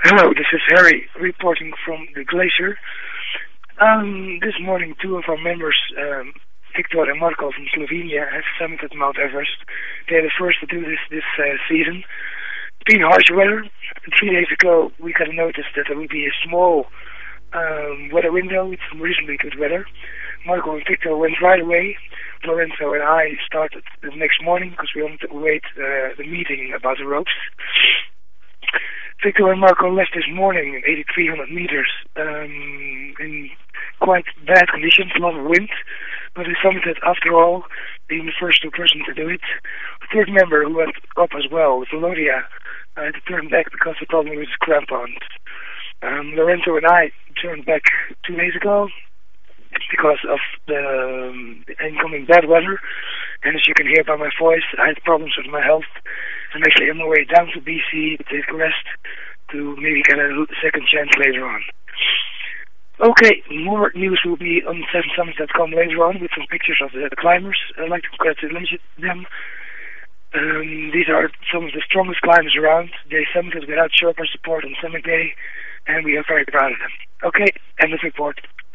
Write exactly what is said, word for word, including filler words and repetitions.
Hello, this is Harry reporting from the glacier. Um, this morning, two of our members, um, Victor and Marco from Slovenia, have summited Mount Everest. They're the first to do this this uh, season. It's been harsh weather. Three days ago, we got a notice that there would be a small um, weather window with some reasonably good weather. Marco and Victor went right away. Lorenzo and I started the next morning because we wanted to wait uh, the meeting about the ropes. Victor and Marco left this morning at eighty-three hundred meters um, in quite bad conditions, a lot of wind, but we summited after all, being the first two persons to do it. The third member who went up as well, Volodia, uh, had to turn back because of the problem with his crampons. Um, Lorenzo and I turned back two days ago because of the um, incoming bad weather, and as you can hear by my voice, I had problems with my health. I'm actually on my way down to B C to take a rest to maybe get a second chance later on. Okay, more news will be on seven summits dot com later on with some pictures of the climbers. I'd like to congratulate them. Um, these are some of the strongest climbers around. They summited without Sherpa support on summit day, and we are very proud of them. Okay, end of report.